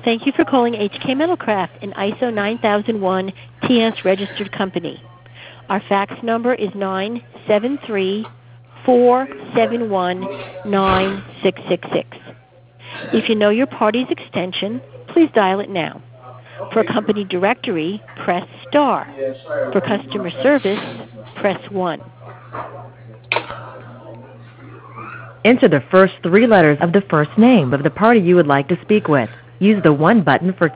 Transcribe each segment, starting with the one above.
Thank you for calling HK Metalcraft, an ISO 9001 TS registered company. Our fax number is 973-471-9666. If you know your party's extension, please dial it now. For company directory, press star. For customer service, press 1. Enter the first 3 letters of the first name of the party you would like to speak with. Use the 1 button for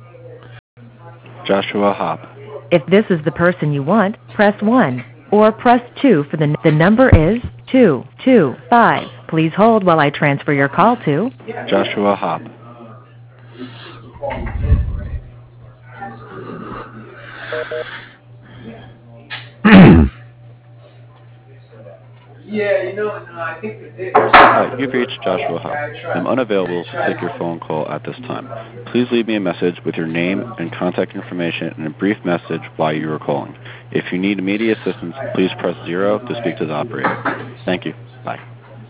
Joshua Hop. If this is the person you want, press 1 or press 2 for the number is 225. Please hold while I transfer your call to Joshua Hop. I think we did. Hi, you've reached Joshua Hop. I'm unavailable to take your phone call at this time. Please leave me a message with your name and contact information and a brief message why you are calling. If you need immediate assistance, please press 0 to speak to the operator. Thank you. Bye.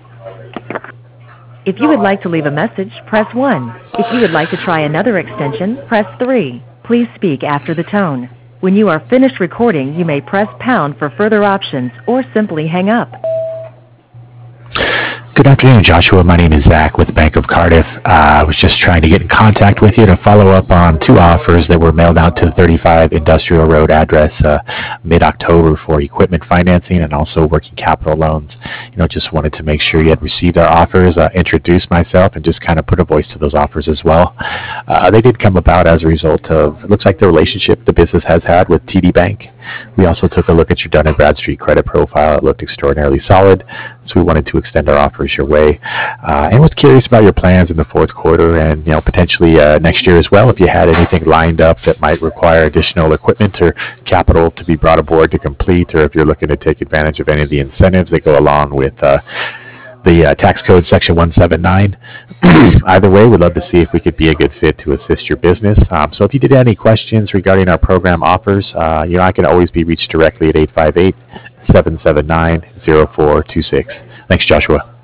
If you would like to leave a message, press 1. If you would like to try another extension, press 3. Please speak after the tone. When you are finished recording, you may press pound for further options or simply hang up. Good afternoon, Joshua. My name is Zach with Bank of Cardiff. I was just trying to get in contact with you to follow up on 2 offers that were mailed out to 35 Industrial Road address mid-October for equipment financing and also working capital loans. Just wanted to make sure you had received our offers, introduce myself, and just kind of put a voice to those offers as well. They did come about as a result of, it looks like the relationship the business has had with TD Bank. We also took a look at your Dun & Bradstreet credit profile. It looked extraordinarily solid, so we wanted to extend our offers your way. And was curious about your plans in the fourth quarter and potentially next year as well, if you had anything lined up that might require additional equipment or capital to be brought aboard to complete, or if you're looking to take advantage of any of the incentives that go along with the tax code section 179. Either way, we'd love to see if we could be a good fit to assist your business. So if you did have any questions regarding our program offers, I can always be reached directly at 858-779-0426. Thanks, Joshua.